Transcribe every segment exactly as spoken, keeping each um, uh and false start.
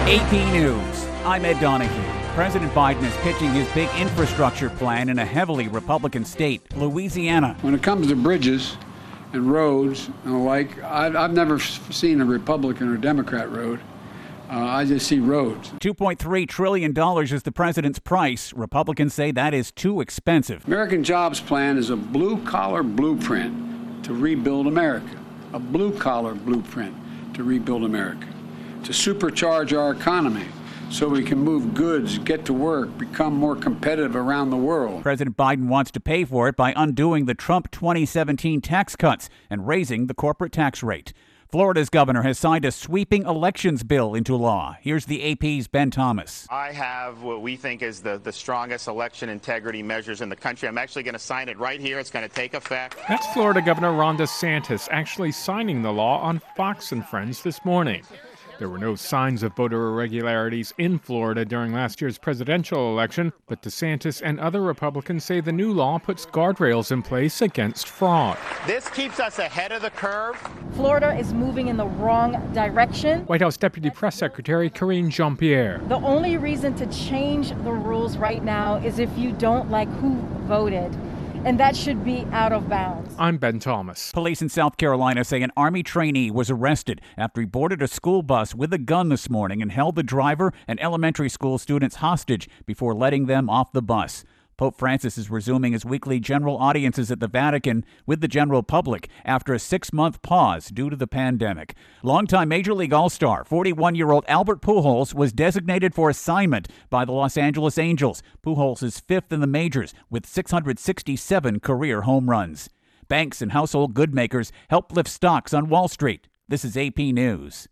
A P News. I'm Ed Donahue. President Biden is pitching his big infrastructure plan in a heavily Republican state, Louisiana. When it comes to bridges and roads and the like, I've never seen a Republican or Democrat road. Uh, I just see roads. two point three trillion dollars is the president's price. Republicans say that is too expensive. American Jobs Plan is a blue-collar blueprint to rebuild America. A blue-collar blueprint to rebuild America. To supercharge our economy so we can move goods, get to work, become more competitive around the world. President Biden wants to pay for it by undoing the Trump twenty seventeen tax cuts and raising the corporate tax rate. Florida's governor has signed a sweeping elections bill into law. Here's the A P's Ben Thomas. I have what we think is the, the strongest election integrity measures in the country. I'm actually going to sign it right here. It's going to take effect. That's Florida Governor Ron DeSantis actually signing the law on Fox and Friends this morning. There were no signs of voter irregularities in Florida during last year's presidential election, but DeSantis and other Republicans say the new law puts guardrails in place against fraud. This keeps us ahead of the curve. Florida is moving in the wrong direction. White House Deputy Press Secretary Karine Jean-Pierre. The only reason to change the rules right now is if you don't like who voted. And that should be out of bounds. I'm Ben Thomas. Police in South Carolina say an Army trainee was arrested after he boarded a school bus with a gun this morning and held the driver and elementary school students hostage before letting them off the bus. Pope Francis is resuming his weekly general audiences at the Vatican with the general public after a six-month pause due to the pandemic. Longtime Major League All-Star, forty-one-year-old Albert Pujols was designated for assignment by the Los Angeles Angels. Pujols is fifth in the majors with six hundred sixty-seven career home runs. Banks and household good makers help lift stocks on Wall Street. This is A P News.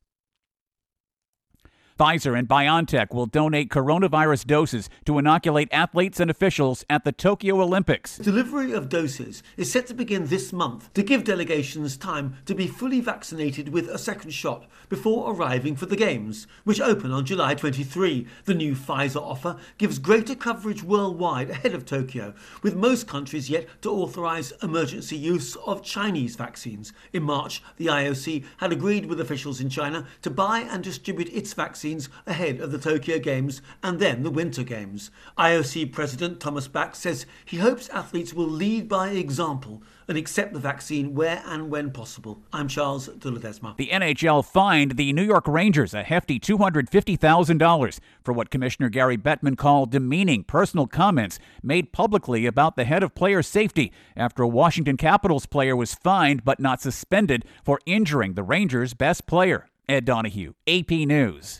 Pfizer and BioNTech will donate coronavirus doses to inoculate athletes and officials at the Tokyo Olympics. Delivery of doses is set to begin this month to give delegations time to be fully vaccinated with a second shot before arriving for the Games, which open on July twenty-third. The new Pfizer offer gives greater coverage worldwide ahead of Tokyo, with most countries yet to authorise emergency use of Chinese vaccines. In March, the I O C had agreed with officials in China to buy and distribute its vaccines ahead of the Tokyo Games and then the Winter Games. I O C President Thomas Bach says he hopes athletes will lead by example and accept the vaccine where and when possible. I'm Charles de Ledesma. The N H L fined the New York Rangers a hefty two hundred fifty thousand dollars for what Commissioner Gary Bettman called demeaning personal comments made publicly about the head of player safety after a Washington Capitals player was fined but not suspended for injuring the Rangers' best player. Ed Donahue, A P News.